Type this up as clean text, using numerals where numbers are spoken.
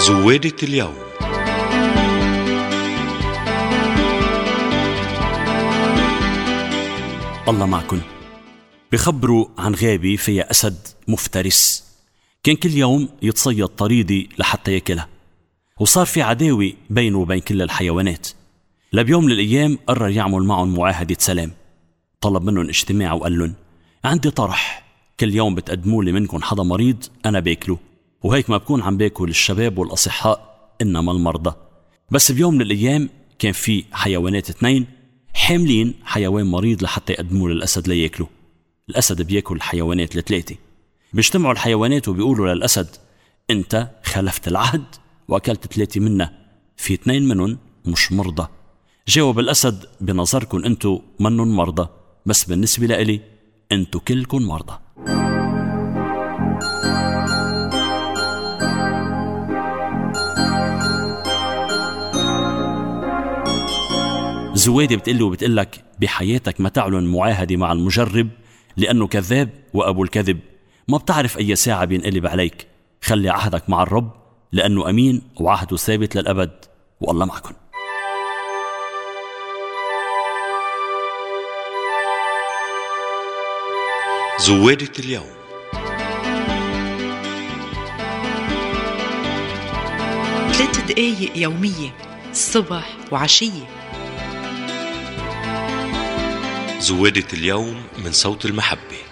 زوادة اليوم. الله معكن. بخبروا عن غابة فيها أسد مفترس، كان كل يوم يتصيد طريدي لحتى يأكلها، وصار في عداوة بينه وبين كل الحيوانات. لبيوم من الأيام قرر يعمل معهم معاهدة سلام. طلب منهم اجتماع وقال لهم: عندي طرح، كل يوم بتقدموا لي منكم حدا مريض أنا باكله، وهيك ما بكون عم باكل الشباب والأصحاء إنما المرضى. بس بيوم من الأيام كان في حيوانات 2 حاملين حيوان مريض لحتى يقدموا للأسد ليأكله. الأسد بياكل الحيوانات 3. بيجتمعوا الحيوانات وبيقولوا للأسد: أنت خلفت العهد وأكلت 3 منا، في 2 منهم مش مرضى. جاوب الأسد: بنظركم أنتوا منن مرضى، بس بالنسبة لإلي أنتوا كلكم مرضى. زوادة بتقلي وبتقلك: بحياتك ما تعلن معاهدة مع المجرب، لأنه كذاب وأبو الكذب، ما بتعرف أي ساعة بينقلب عليك. خلي عهدك مع الرب لأنه أمين وعهده ثابت للأبد، والله معكم. زوادة اليوم. ثلاث دقايق يومية، الصبح وعشية. زوادة اليوم من صوت المحبة.